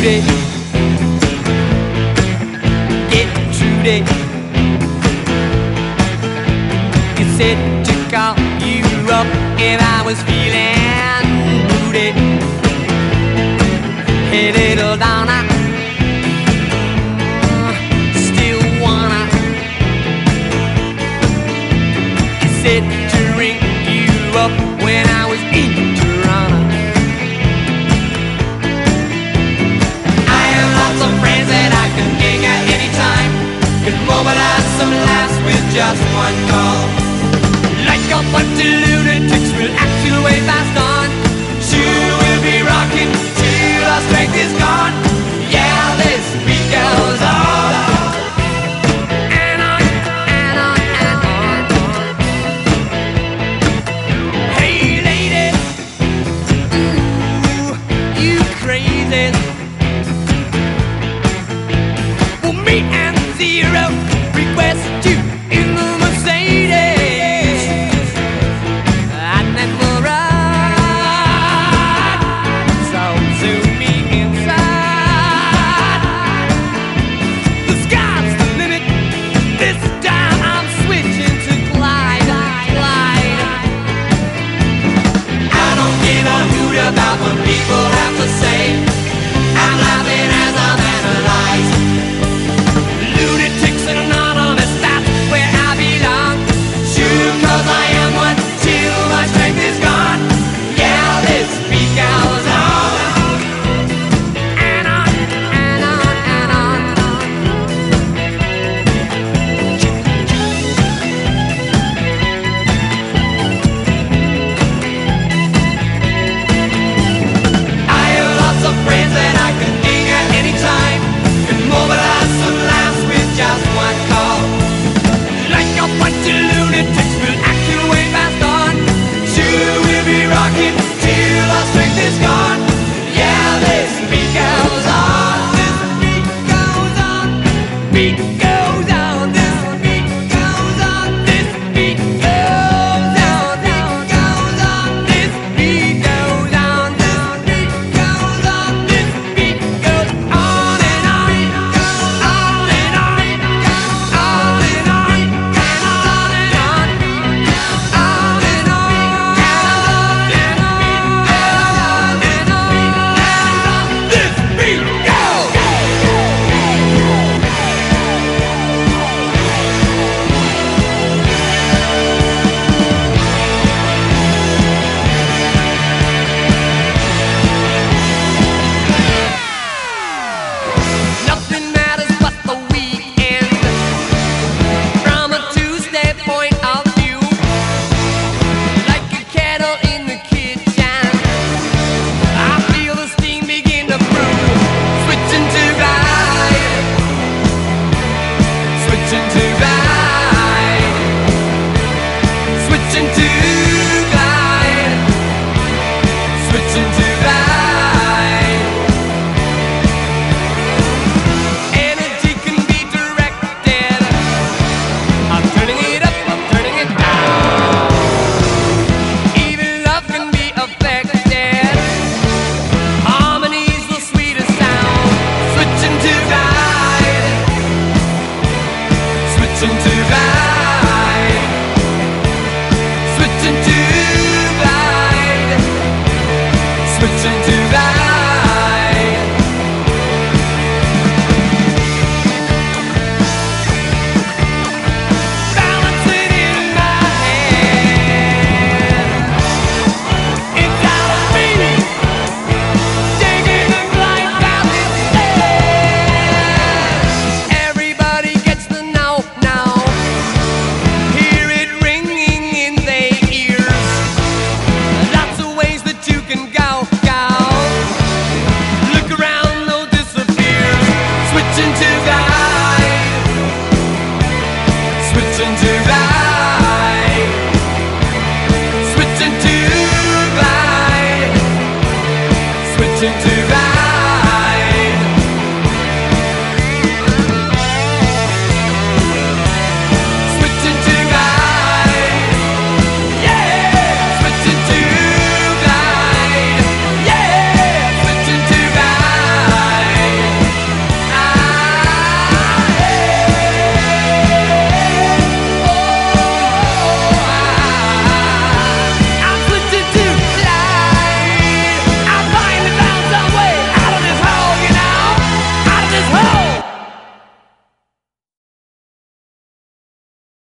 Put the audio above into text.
Trudy, get Trudy. You said to call you up if I was feeling moody. Hey little Donna, still wanna. You said to ring you up when I was in Toronto. I have lots of friends that I can gig at any time. Can mobilize some laughs with just one call. Like a bunch of lunatics will act your way fast on. Sure, we'll be rocking till our strength is gone. Yeah, this beat goes on. And on, and on, and on. Hey lady, ooh, you crazy. Well, me and Zero request you in the Mercedes. And then we'll ride. So zoom me inside. The sky's the limit. This time I'm switching to glide. I don't give a hoot about what people have to say. I'm laughing as I'm analyzed. Lunatics and anonymous, that's where I belong. Sure, 'cause I am one till my strength is gone. Yeah, this beat goes on. And on, and on, and on. I have lots of friends that I can ding at any time. Can mobilize some laughs with just one call. Like a bunch of lunatics will act your way fast on. Sure, we'll be rocking till our strength is gone. Yeah, this beat goes on. This beat goes on. Beat goes on. This beat goes on. This beat goes on. Beat goes on. This beat goes on. This beat goes on. This beat goes on and on. On and on. On and on. And on and on. On and on. And on. This beat goes. Nothing matters but the weekend. From a Tuesday point of view, like a kettle in the kitchen, I feel the steam begin to brew. Switching to glide, switching to glide, switching to glide, switching to glide. Energy can be directed. I'm turning it up, I'm turning it down. Even love can be affected. Harmony's the sweetest sound. Switching to glide, switching to glide, switching to glide, switching to glide. Balancing in my hand. It's out of me. Taking a glide path instead. Everybody gets the know now. Hear it ringing in their ears. Lots of ways that you can go. Look around, no disappears. Switching to glide, switching to glide, switching to glide, switching to